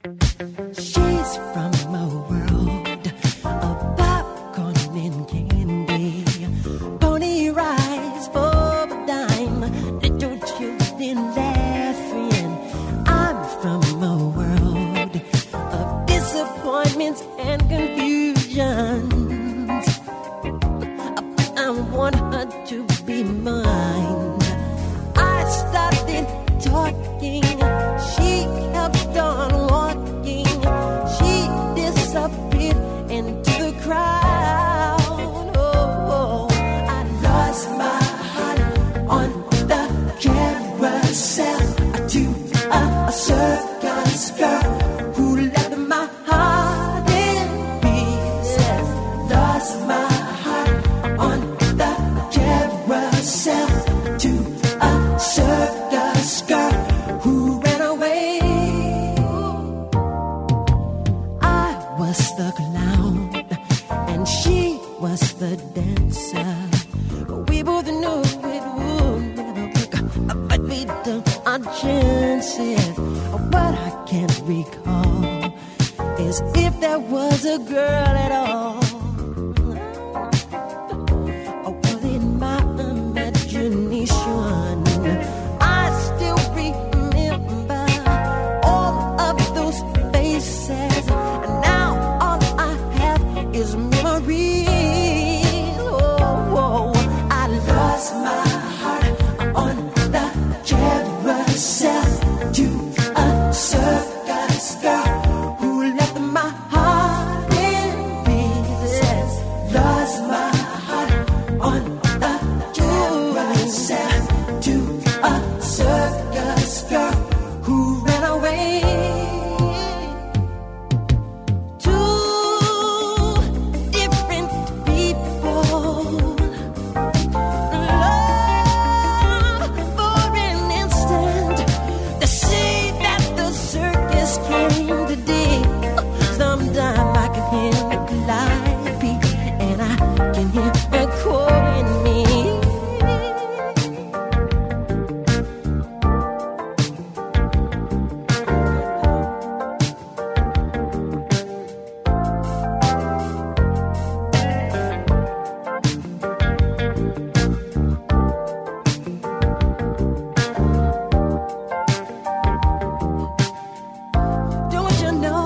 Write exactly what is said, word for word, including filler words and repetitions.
She's from a world of popcorn and candy, pony rides for a dime, little children laughing. I'm from a world of disappointments and confusions. I want her to be mine. I started talking, she kept on walking. She disappeared into the crowd. Oh, I lost my heart on the carousel to a, a circus girl who left my heart in pieces. Lost my heart on the carousel to a circus girl who ran away. I was the clown and she was the dancer. We both knew it would never work, but we took our chances. What I can't recall is if there was a girl at all. Or was it my imagination? I still remember all of those faces, and now all I have is memories. Oh, oh, I lost my heart on the carousel to a circus girl who left my heart in pieces. Lost my heart on the carousel to a circus girl who ran away. Two different people, love for an instant, to see that the circus came today. Sometimes I can hear the calliope, and I can hear her calling me. Don't you know